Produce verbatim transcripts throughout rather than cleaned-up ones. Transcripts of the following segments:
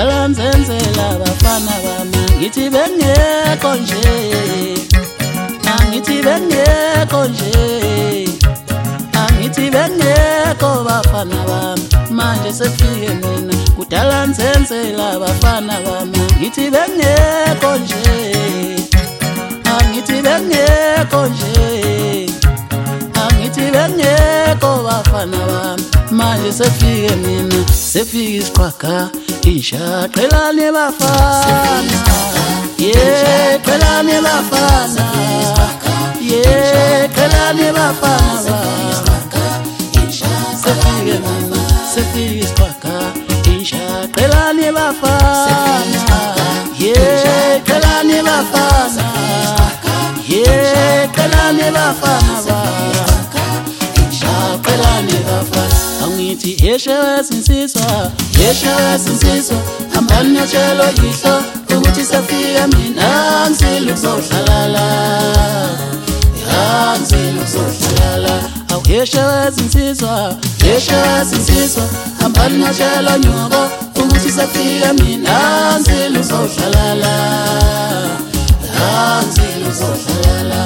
kudala nzenzela abafana bami ngithi bengekho nje angithi bengekho nje angithi bengekho bafana bami manje sefike mina kudala nzenzela abafana bami ngithi bengekho nje angithi bengekho nje angithi bengekho bafana bami manje sefike mina sefike isiqhwaga insha qhelane bafana yeah qhelane bafana yeah qhelane bafana sefike mina sefike isiqhwaga insha qhelane bafana yeah qhelane bafana yeah qhelane bafana qhelane bafana angithi eshewe sinsizwa eshewe sinsizwa hambani notshelo yihlo ukuthi safika mina ngizile ukuzohlala la ngizile ukuzohlala awu eshewe sinsizwa eshewe sinsizwa hambani notshelo nyoko ukuthi safika mina ngizile ukuzohlala la ngizile ukuzohlala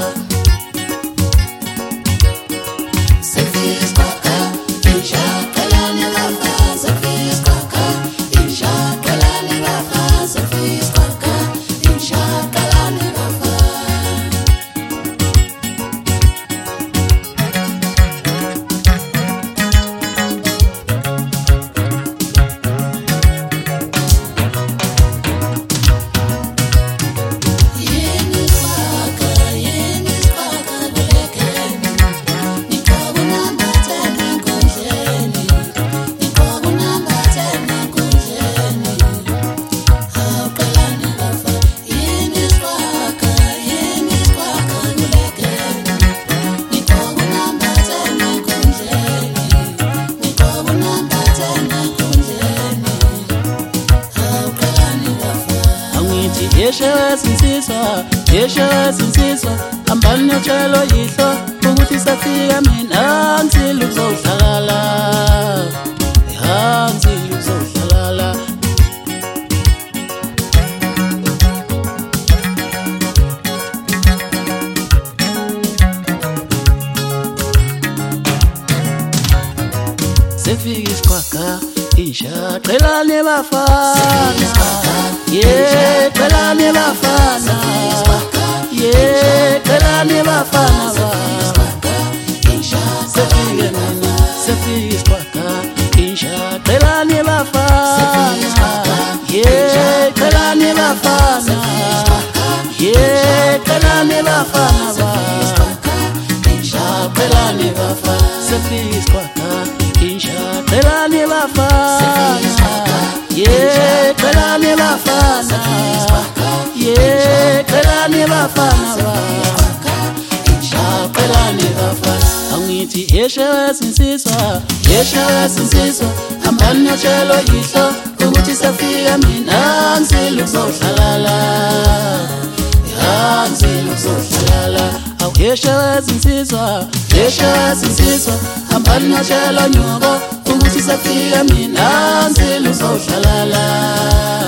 eshewe sinsizwa eshewe sinsizwa hambani notshelo yihlo ukuthi safika mina ngizile ukuzohlala ya ngizile ukuzohlala sefike isiqhwaga insha qhelane bafana yeah qhelane bafana yeah qhelane bafana sefike mina sefike isiqhwaga insha qhelane bafana yeah qhelane bafana yeah qhelane bafana insha qhelane bafana sefike isiqhwaga insha qhelane bafana yeah qhelane bafana yeah qhelane bafana qhelane bafana angithi eshewe sinsizwa eshewe sinsizwa hambani notshelo yihlo ukuthi safika mina ngizile ukuzohlala ya ngizile ukuzohlala awu eshewe sinsizwa eshewe sinsizwa hambani notshelo nyoko ukuthi safika mina ngizile ukuzohlala